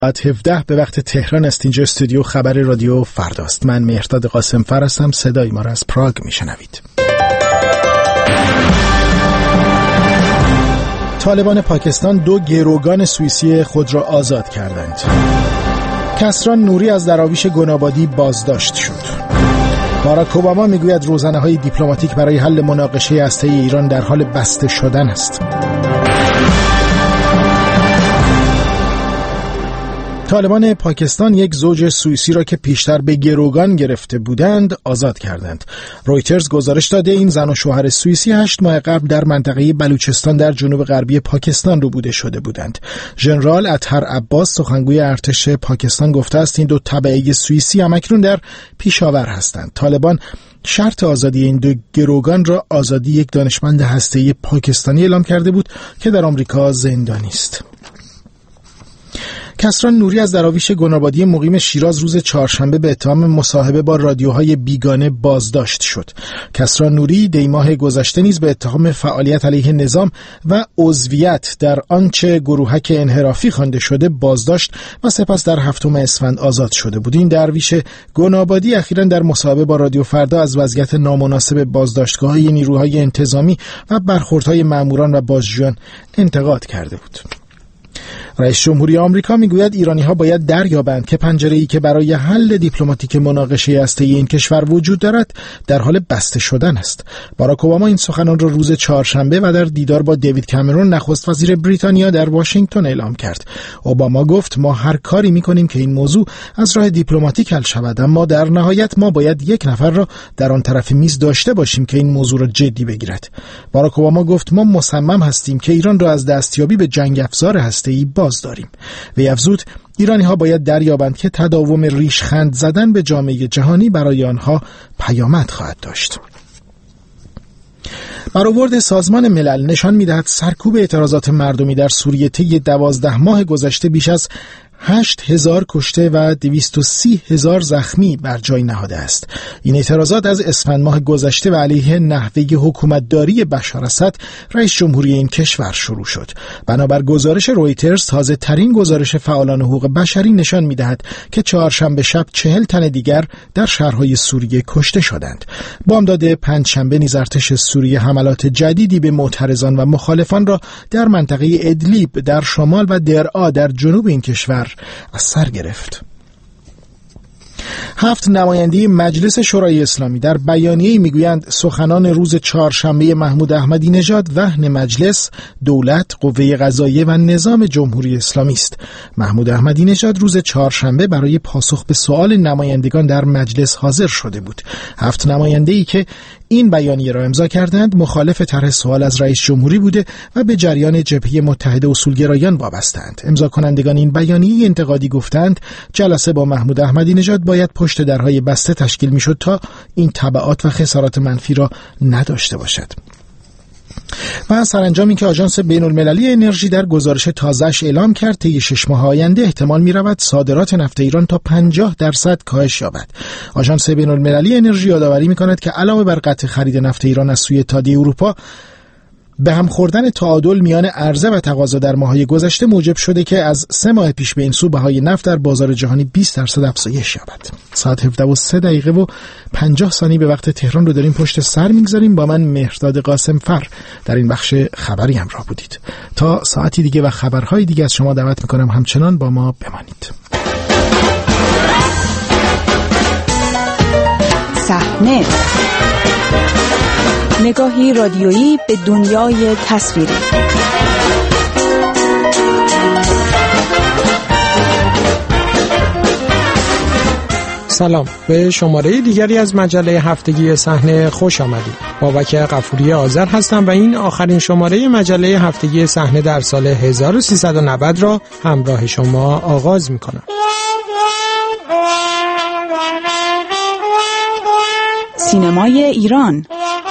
ساعت 17 به وقت تهران است. اینجا استودیو خبر رادیو فرداست. من مهرداد قاسمفر هستم. صدای ما را از پراگ میشنوید. طالبان پاکستان 2 گروگان سوئیسی خود را آزاد کردند. کسران نوری از دراویش گنابادی بازداشت شد. باراک اوباما میگوید روزنه‌های دیپلماتیک برای حل مناقشه هسته‌ای ایران در حال بسته شدن است. طالبان پاکستان یک زوج سوئیسی را که پیشتر به گروگان گرفته بودند آزاد کردند. رویترز گزارش داده این زن و شوهر سوئیسی 8 ماه قبل در منطقه بلوچستان در جنوب غربی پاکستان ربوده شده بودند. ژنرال اطهر عباس سخنگوی ارتش پاکستان گفته است این 2 تبعه سوئیسی همکنون در پیشاور هستند. طالبان شرط آزادی این 2 گروگان را آزادی یک دانشمند هسته‌ای پاکستانی اعلام کرده بود که در آمریکا زندانی است. کسران نوری از دراویش گنابادی مقیم شیراز روز چهارشنبه به اتهام مصاحبه با رادیوهای بیگانه بازداشت شد. کسران نوری دیماه گذشته نیز به اتهام فعالیت علیه نظام و عضویت در آنچه گروهک انحرافی خوانده شده بازداشت و سپس در 7 اسفند آزاد شده بود. این درویش گنابادی اخیراً در مصاحبه با رادیو فردا از وضعیت نامناسب بازداشتگاه‌های نیروهای انتظامی و برخوردهای ماموران و بازجویان انتقاد کرده بود. رئیس جمهوری آمریکا میگوید ایرانی‌ها باید دریابند که پنجره‌ای که برای حل دیپلماتیک مناقشه هسته‌ای این کشور وجود دارد در حال بسته شدن است. باراک اوباما این سخنان را روز چهارشنبه و در دیدار با دیوید کامرون نخست وزیر بریتانیا در واشنگتن اعلام کرد. اوباما گفت ما هر کاری می‌کنیم که این موضوع از راه دیپلماتیک حل شود، اما در نهایت ما باید یک نفر را در آن طرف میز داشته باشیم که این موضوع را جدی بگیرد. باراک اوباما گفت ما مصمم هستیم که ایران را از دستیابی به جنگ افزار هسته‌ای باز داریم. وی افزود ایرانی‌ها باید دریابند که تداوم ریشخند زدن به جامعه جهانی برای آنها پیامد خواهد داشت. برآورد سازمان ملل نشان می‌دهد سرکوب اعتراضات مردمی در سوریه طی 12 ماه گذشته بیش از 8,000 کشته و 230,000 زخمی بر جای نهاده است. این اعتراضات از اسفند ماه گذشته و علیه نحوه حکومتداری بشار اسد رئیس جمهوری این کشور شروع شد. بنابر گزارش رویترز تازه ترین گزارش فعالان حقوق بشری نشان می‌دهد که چهارشنبه شب 40 تن دیگر در شهرهای سوریه کشته شدند. بامداد پنجشنبه نیز ارتش سوریه حملات جدیدی به معترضان و مخالفان را در منطقه ادلیب در شمال و درعا در جنوب این کشور از سر گرفت. 7 نماینده مجلس شورای اسلامی در بیانیه‌ای میگویند سخنان روز چهارشنبه محمود احمدی نژاد وهن مجلس، دولت، قوه قضاییه و نظام جمهوری اسلامی است. محمود احمدی نژاد روز چهارشنبه برای پاسخ به سؤال نمایندگان در مجلس حاضر شده بود. 7 نماینده‌ای که این بیانیه را امضا کردند مخالف طرح سوال از رئیس جمهوری بوده و به جریان جبهه متحده اصولگرایان وابسته‌اند. امضا کنندگان این بیانیه انتقادی گفتند جلسه با محمود احمدی نژاد باید پشت درهای بسته تشکیل میشد تا این تبعات و خسارات منفی را نداشته باشد. و سرانجامی که آژانس بین‌المللی انرژی در گزارش تازه‌اش اعلام کرد طی 6 ماه آینده احتمال می‌رود صادرات نفت ایران تا 50% کاهش یابد. آژانس بین‌المللی انرژی یادآوری می‌کند که علاوه بر قطع خرید نفت ایران از سوی اتحادیه اروپا، به هم خوردن تعادل میان عرضه و تقاضا در ماه‌های گذشته موجب شده که از 3 ماه پیش به این سو بهای نفت در بازار جهانی 20% افزایش یابد. ساعت 17:03:50 به وقت تهران رو داریم پشت سر میگذاریم. با من مهرداد قاسمفر در این بخش خبری همراه بودید. تا ساعتی دیگه و خبرهای دیگه از شما دعوت میکنم همچنان با ما بمانید. صحنه، نگاهی رادیویی به دنیای تصویری. سلام، به شماره دیگری از مجله هفتگی صحنه خوش آمدید. بابک غفوری آذر هستم و این آخرین شماره مجله هفتگی صحنه در سال 1390 را همراه شما آغاز می‌کنم. سینمای ایران.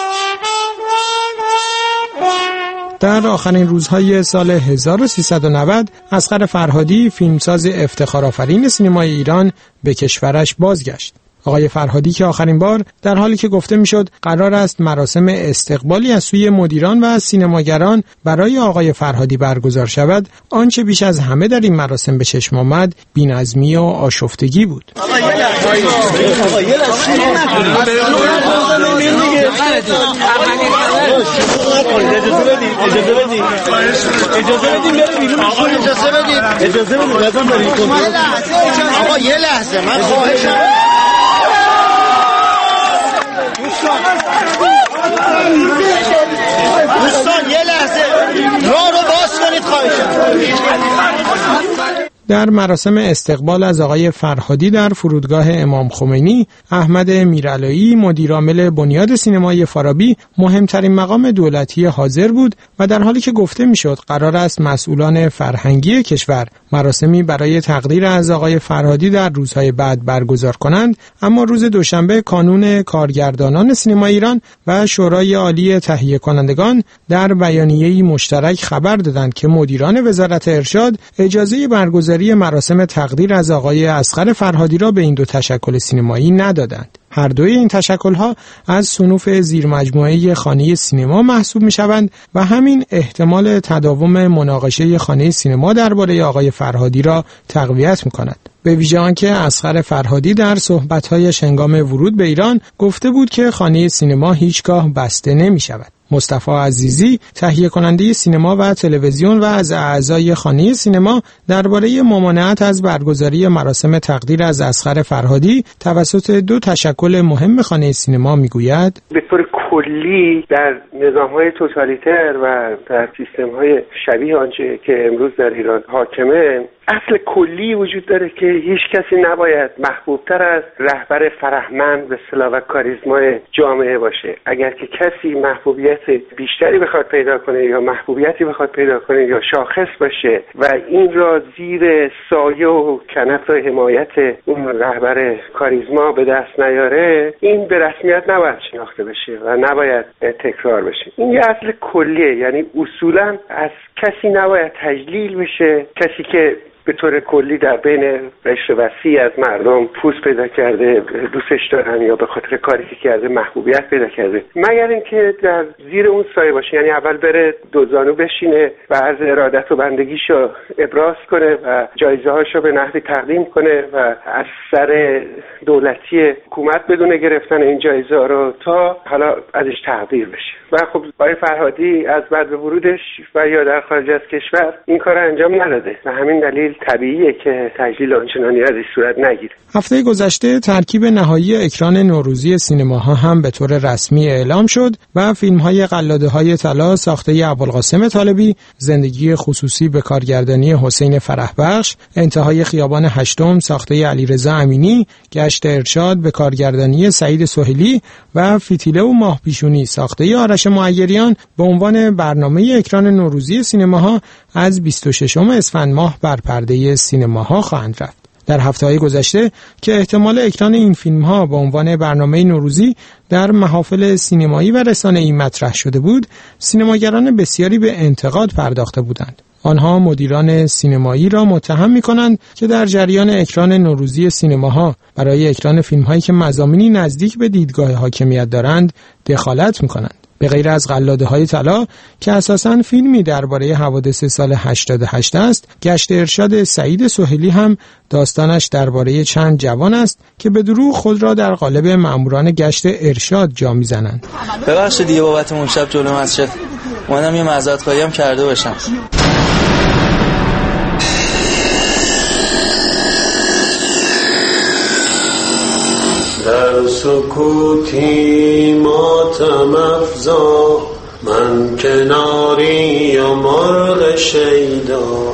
در آخرین روزهای سال 1390 اصغر فرهادی، فیلمساز افتخارآفرین سینمای ایران، به کشورش بازگشت. آقای فرهادی که آخرین بار در حالی که گفته میشد قرار است مراسم استقبالی از سوی مدیران و سینماگران برای آقای فرهادی برگزار شود، آنچه بیش از همه در این مراسم به چشم آمد بی‌نظمی و آشفتگی بود. آقا یه لحظه من خواهشم دوستان یه لحظه راه رو باز کنید خواهشم. در مراسم استقبال از آقای فرهادی در فرودگاه امام خمینی، احمد میرعلایی مدیرعامل بنیاد سینمای فارابی مهمترین مقام دولتی حاضر بود و در حالی که گفته میشد قرار است مسئولان فرهنگی کشور مراسمی برای تقدیر از آقای فرهادی در روزهای بعد برگزار کنند، اما روز دوشنبه کانون کارگردانان سینما ایران و شورای عالی تهیه کنندگان در بیانیه‌ای مشترک خبر دادند که مدیران وزارت ارشاد اجازه برگزاری مراسم تقدیر از آقای اصغر فرهادی را به این دو تشکل سینمایی ندادند. هر دوی این تشکل‌ها از صنوف زیرمجموعه خانه سینما محسوب می‌شوند و همین احتمال تداوم مناقشه خانه سینما درباره آقای فرهادی را تقویت می‌کند. به ویژه آنکه اصغر فرهادی در صحبت‌هایش هنگام ورود به ایران گفته بود که خانه سینما هیچگاه بسته نمی‌شود. مصطفی عزیزی تهیه کننده سینما و تلویزیون و از اعضای خانه سینما درباره ممانعت از برگزاری مراسم تقدیر از اصغر فرهادی توسط دو تشکل مهم خانه سینما میگوید: به طور کلی در نظام‌های توتالیتر و در سیستم‌های شبیه آنچه که امروز در ایران حاکمه، اصل کلی وجود داره که هیچ کسی نباید محبوبتر از رهبر فرهمند به اصطلاح و کاریزمای جامعه باشه. اگر که کسی محبوبیت بیشتری بخواد پیدا کنه یا محبوبیتی بخواد پیدا کنه یا شاخص باشه و این را زیر سایه و کنف حمایت اون رهبر کاریزما به دست نیاره، این به رسمیت نباید شناخته بشه و نباید تکرار بشه. این یه اصل کلیه، یعنی اصولا از کسی نباید تجلیل بشه. کسی که به طور کلی در بین قشر وسیع از مردم پوست پیدا کرده، دوستش دارن یا به خاطر کاری که کرده محبوبیت پیدا کرده، مگر اینکه در زیر اون سایه باشه، یعنی اول بره دو زانو بشینه و عرض ارادت و بندگیشو ابراز کنه و جایزه هاشو به نحوی تقدیم کنه و از سر دولتی حکومت بدون گرفتن این جایزه رو تا حالا ازش تقدیر بشه. و خب آقای فرهادی از بعد ورودش و یا در خارج از کشور این کار انجام نداده و همین دلیل طبیعیه که تجلیل آنچنانی از این صورت نگیره. هفته گذشته ترکیب نهایی اکران نوروزی سینماها هم به طور رسمی اعلام شد و فیلم‌های قلاده‌های طلا ساخته ابوالقاسم طالبی، زندگی خصوصی به کارگردانی حسین فرحبخش، انتهای خیابان هشتم ساخته علیرضا امینی، گشت ارشاد به کارگردانی سعید سهیلی و فتیله و ماه پیشونی ساخته آرش معیریان به عنوان برنامه اکران نوروزی سینماها از 26 اسفند ماه بر پرده سینماها خواهند رفت. در هفته‌های گذشته که احتمال اکران این فیلم‌ها به عنوان برنامه نوروزی در محافل سینمایی و رسانه‌ای مطرح شده بود، سینماگران بسیاری به انتقاد پرداخته بودند. آنها مدیران سینمایی را متهم می‌کنند که در جریان اکران نوروزی سینماها برای اکران فیلم‌هایی که مضامینی نزدیک به دیدگاه حاکمیت دارند دخالت می‌کنند. به غیر از قلاده‌های طلا که اساساً فیلمی درباره حوادث سال 88 است، گشت ارشاد سعید سهیلی هم داستانش درباره چند جوان است که به دروغ خود را در قالب مأموران گشت ارشاد جا می‌زنند. ببخشید دیگه بابت اون شب جلوی مسجد اومدم یه معذرت‌خواهی هم کرده باشم. در سکوتی ماتم افزا، من کناری و مرغ شیدا.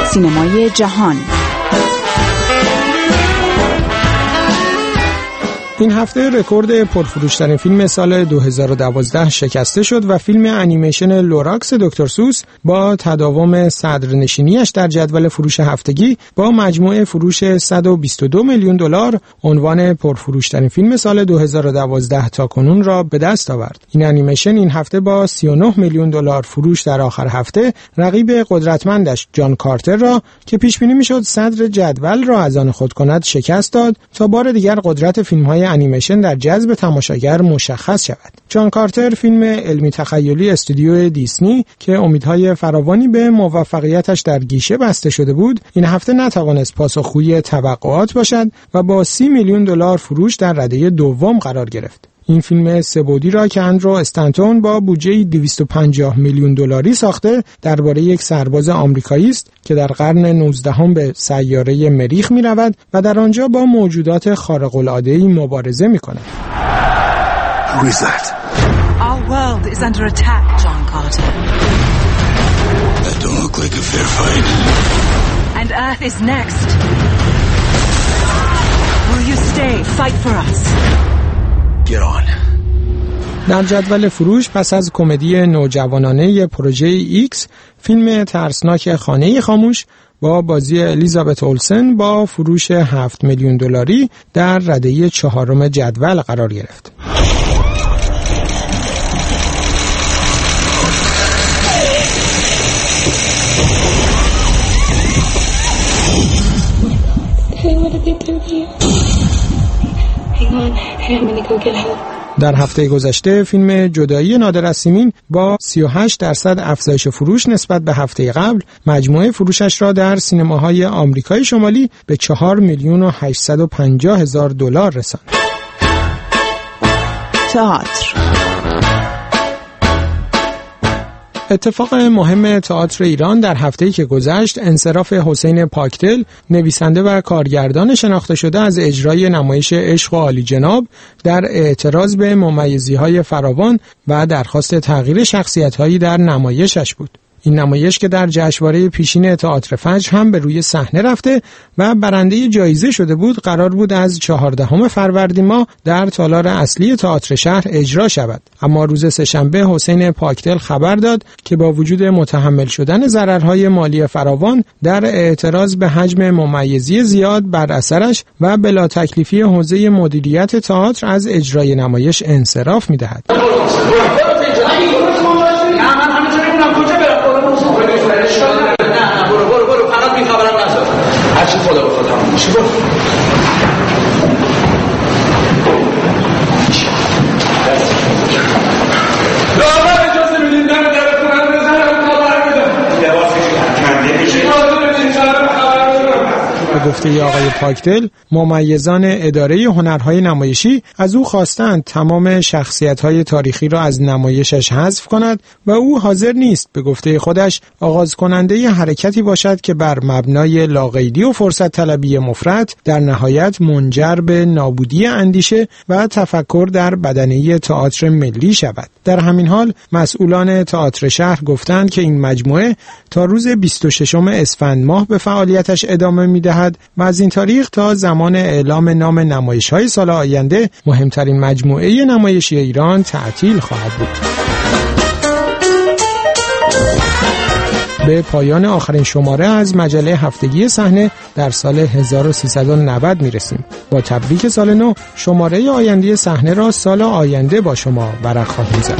سینمای جهان. این هفته رکورد پرفروش‌ترین فیلم سال 2012 شکسته شد و فیلم انیمیشن لوراکس دکتر سوس با تداوم صدرنشینیش در جدول فروش هفتگی با مجموع فروش 122 میلیون دلار عنوان پرفروش‌ترین فیلم سال 2012 تاکنون را به دست آورد. این انیمیشن این هفته با 39 میلیون دلار فروش در آخر هفته رقیب قدرتمندش جان کارتر را که پیش بینی میشد صدر جدول را از آن خود کند شکست داد تا بار دیگر قدرت فیلم‌های انیمیشن در جذب تماشاگر مشخص شود. جان کارتر فیلم علمی تخیلی استودیو دیسنی که امیدهای فراوانی به موفقیتش در گیشه بسته شده بود، این هفته نتوانست پاسخگوی توقعات باشد و با 30 میلیون دلار فروش در رده دوم قرار گرفت. این فیلم سه‌بعدی را که اندرو استنتون با بودجه 250 میلیون دلاری ساخته درباره یک سرباز آمریکایی است که در قرن 19 به سیاره مریخ می‌رود و در آنجا با موجودات خارق‌العاده‌ای مبارزه می‌کند. Who is that? Our world is under attack, John Carter. That don't look like a fair fight. And Earth is next. Will you stay, fight for us? Get on. در جدول فروش پس از کمدی نوجوانانه پروژه ایکس، فیلم ترسناک خانه خاموش با بازی الیزابت اولسن با فروش 7 میلیون دلاری در رده چهارم جدول قرار گرفت. در هفته گذشته فیلم جدایی نادر از سیمین با 38% افزایش فروش نسبت به هفته قبل مجموعه فروشش را در سینماهای آمریکای شمالی به 4,850,000 دلار رساند. تئاتر. اتفاق مهم تئاتر ایران در هفته‌ای که گذشت انصراف حسین پاکدل، نویسنده و کارگردان شناخته شده از اجرای نمایش عشق و عالیجناب در اعتراض به ممیزی‌های فراوان و درخواست تغییر شخصیت‌هایی در نمایشش بود. این نمایش که در جشنواره پیشین تئاتر فجر هم به روی صحنه رفته و برنده جایزه شده بود، قرار بود از 14 فروردین ماه در تالار اصلی تئاتر شهر اجرا شود. اما روز سه‌شنبه حسین پاکدل خبر داد که با وجود متحمل شدن ضررهای مالی فراوان در اعتراض به حجم ممیزی زیاد بر اثرش و بلا تکلیفی حوزه مدیریت تئاتر از اجرای نمایش انصراف می‌دهد. هرچی خدا به خدا هم میشه. دارم اجازه میدیم در کنم بزنم خبر بدم لباسش کنده میشه به گفته آقای پاکدل، ممیزان اداره هنرهای نمایشی از او خواستند تمام شخصیت‌های تاریخی را از نمایشش حذف کند و او حاضر نیست به گفته خودش آغاز کننده حرکتی باشد که بر مبنای لاقیدی و فرصت طلبی مفرط در نهایت منجر به نابودی اندیشه و تفکر در بدنه تئاتر ملی شود. در همین حال مسئولان تئاتر شهر گفتند که این مجموعه تا روز 26 اسفند ماه به فعالیتش ادامه می‌دهد و از این تاریخ تا زمان اعلام نام نمایش‌های سال آینده مهمترین مجموعه نمایشی ایران تعطیل خواهد بود. به پایان آخرین شماره از مجله هفتگی صحنه در سال 1390 میرسیم. با تبریک سال نو، شماره آینده صحنه را سال آینده با شما ورق خواهیم زد.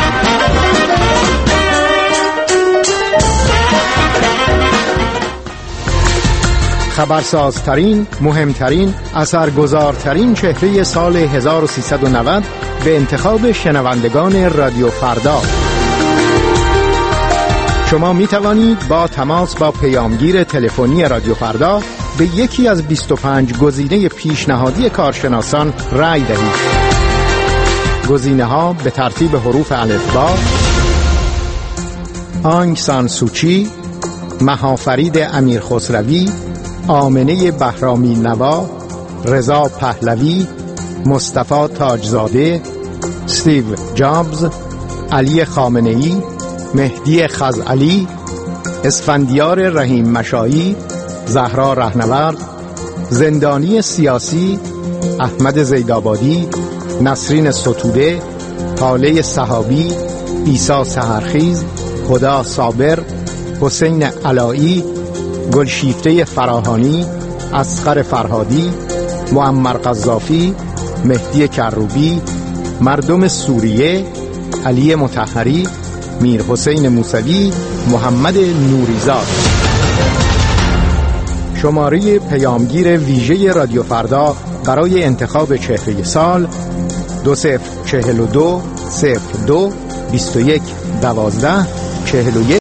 خبرسازترین، مهمترین، اثرگذارترین چهره سال 1390 به انتخاب شنوندگان رادیو فردا. شما می توانید با تماس با پیامگیر تلفنی رادیو فردا به یکی از 25 گزینه پیشنهادی کارشناسان رأی دهید. گزینه‌ها به ترتیب حروف الفبا: آنگ سان سوچی، مهافرید امیر خسروی، آمنه بهرامی نوا، رضا پهلوی، مصطفی تاجزاده، استیو جابز، علی خامنه‌ای، مهدی خزعلی، اسفندیار رحیم مشایی، زهرا رهنورد، زندانی سیاسی، احمد زیدآبادی، نسرین ستوده، هاله صحابی، عیسی سحرخیز، خدا صابر، حسین علایی، گلشیفته فراهانی، اصغر فرهادی، معمر قذافی، مهدی کروبی، مردم سوریه، علی مطهری، میر حسین موسوی، محمد نوریزاد. شماره پیامگیر ویژه رادیو فردا برای انتخاب چهره سال 2042 02 21 12 41